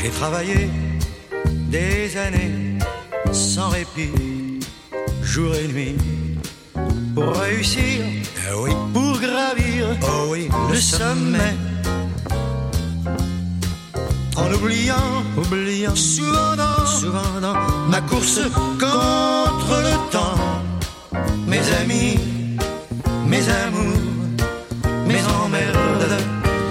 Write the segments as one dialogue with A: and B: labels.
A: J'ai travaillé des années sans répit, jour et nuit, pour réussir, oui, pour gravir, oh oui, le sommet. En oubliant souvent dans ma course contre le temps, mes amis, mes amours, mes emmerdes.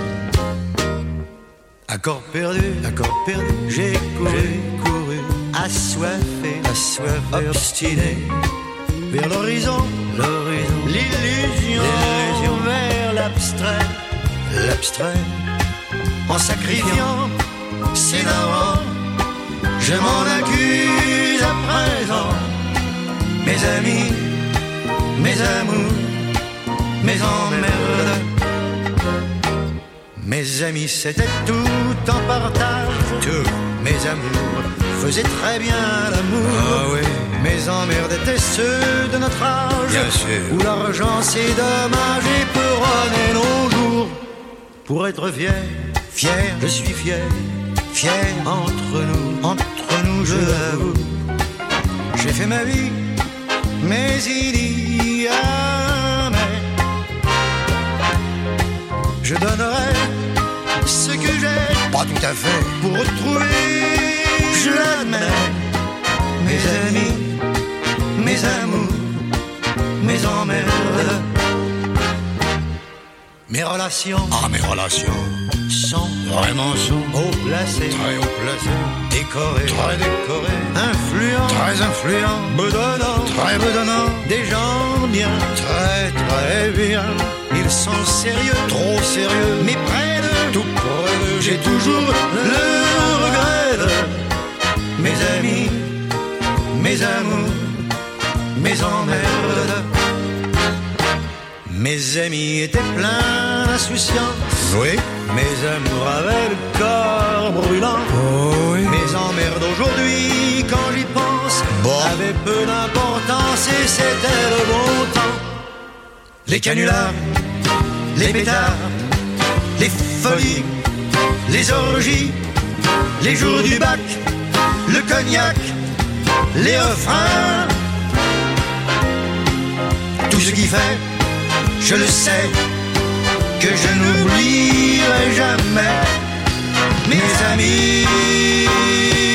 A: Accord perdu, j'ai couru, assoiffé, obstiné, vers l'horizon, l'illusion, vers l'abstrait, en sacrifiant ses darons, je m'en accuse à présent. Mes amis, mes amours, mes emmerdes. Mes amis, c'était tout en partage. Tout. Mes amours faisaient très bien l'amour. Ah oui. Mes emmerdes étaient ceux de notre âge. Bien sûr. Où l'argent c'est dommage et peronner nos jours. Pour être fier, je suis fier entre nous, je l'avoue. J'ai fait ma vie, mais il y a je donnerai ce que j'ai, pas tout à fait, pour retrouver, je l'admets, mes amis, mes amours, mes emmerdes. Mes relations sont vraiment haut placées, très haut placées, décorées, très décorées, influents, très influents, bedonnants, très bedonnants, des gens bien, très très bien. Ils sont sérieux, trop sérieux, mais près de tout près d'eux, j'ai toujours le regret de mes amis, mes amours, mes emmerdes. Mes amis étaient pleins d'insouciance, oui. Mes amours avaient le corps brûlant, oh oui. Mes emmerdes aujourd'hui, quand j'y pense, avaient peu d'importance et c'était le bon temps. Les canulars, les pétards, les folies, les orgies, les jours du bac, le cognac, les refrains, tout ce qui fait, je le sais, que je n'oublierai jamais mes amis.